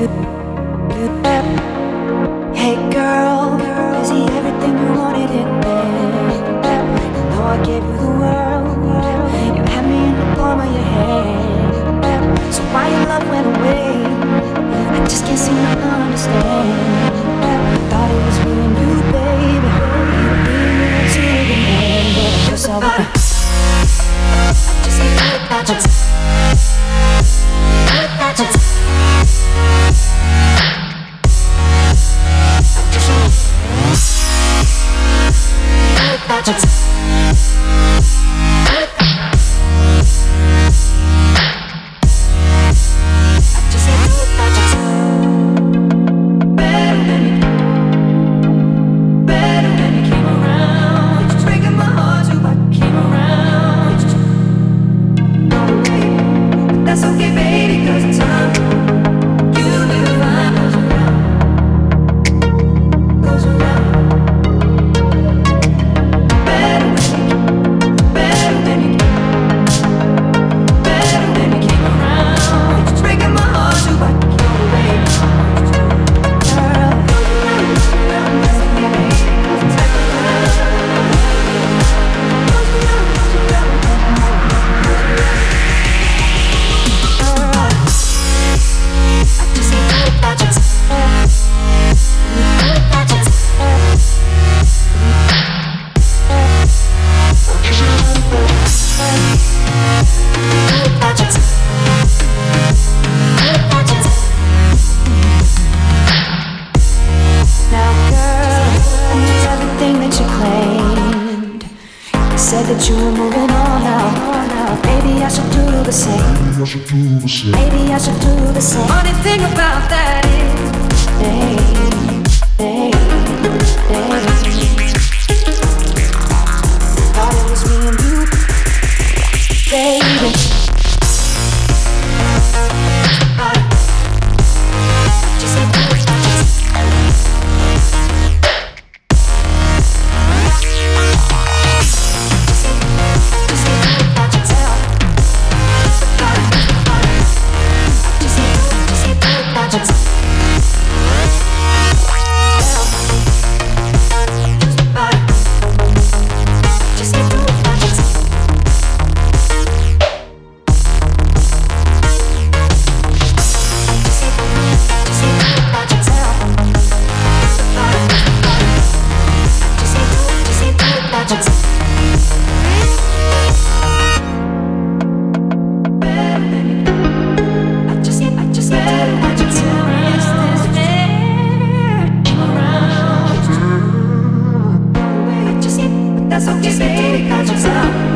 Hey girl, is he everything you wanted in there? You know I gave you the world. You had me in the palm of your hand. So why your love went away? I just can't seem to understand. Thought it was me and you, baby. Being you until the end, but I guess I wanna just leave it without you. Without you. Said that you were moving on now. Maybe I should do the same. Maybe I should do the same. Funny thing about that is, thought it was me and you, baby. That's okay, baby, got yourself.